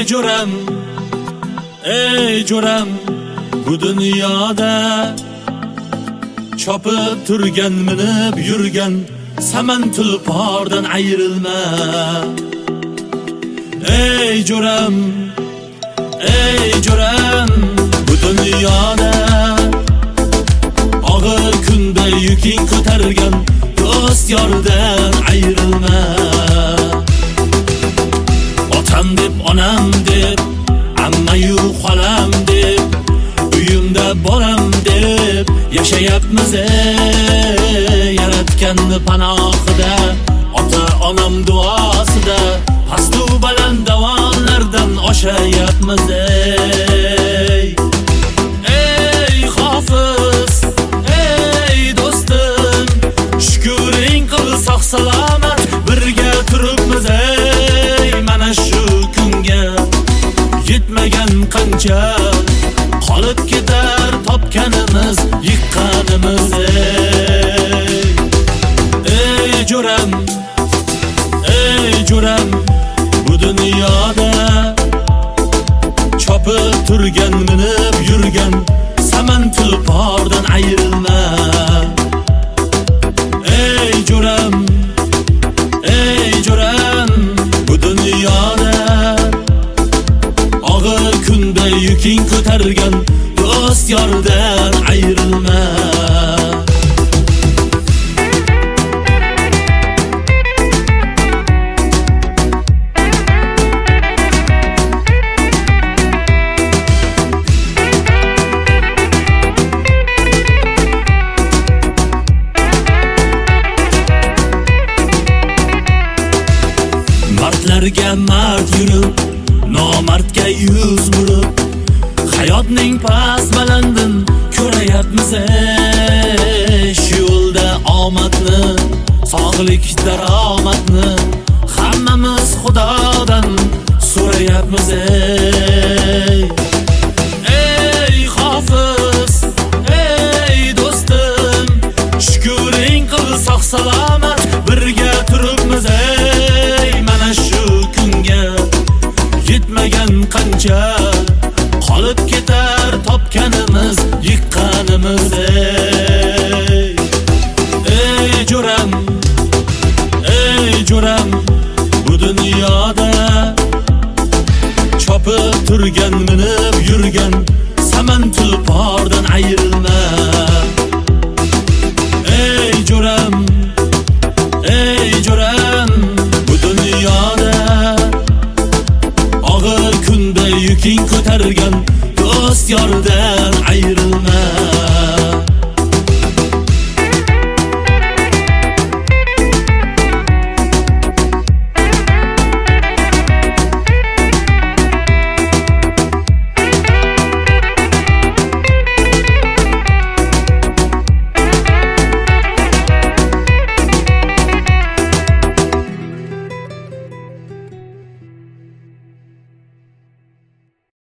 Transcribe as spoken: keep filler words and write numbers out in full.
jo'ram, ey jo'ram, bu dunyoda chopib turgan, minib yurgan saman tulpordan ayrilma. Ey jo'ram, ey jo'ram, bu dunyoda og'ir kunda yuking ko'targan do'st yordan ayrilma. Otam deb, onam deb, ammayu xolam deb, uyimda bolam deb yashayapmiz ey yaratganni panohida. Ota onam duosida pastu baland davonlardan oshayapmiz ey. Ey hofiz, ey do'stim, shukring qil sog' salomat birga turibmiz ey. Mana shu kunga yetmagan qancha qolib ketar topganimiz, yiqqanimiz ey. Ey jo'ram, ey jo'ram, bu dunyoda chopib turgan, minib yurgan saman tulpordan ayrilma. Ey jo'ram, ey jo'ram, bu dunyoda og'ir kunda yuking ko'targan do'st yordan ayrilma. Mardlarga mard yurib, nomardga yuz burib, hayotning past balandin ko'rayapmiz ey. Shu yo'lda omadni, sog'lik daromadni hammamiz Xudodan so'rayapmiz ey. Ey hofiz, ey do'stim, shukring qil sog' salomat birga turibmiz ey. Mana shu kunga yetmagan qancha qolib ketar topganimiz, yiqqanimiz ey. Ey jo'ram, ey jo'ram, bu dunyoda chopib turgan, minib yurgan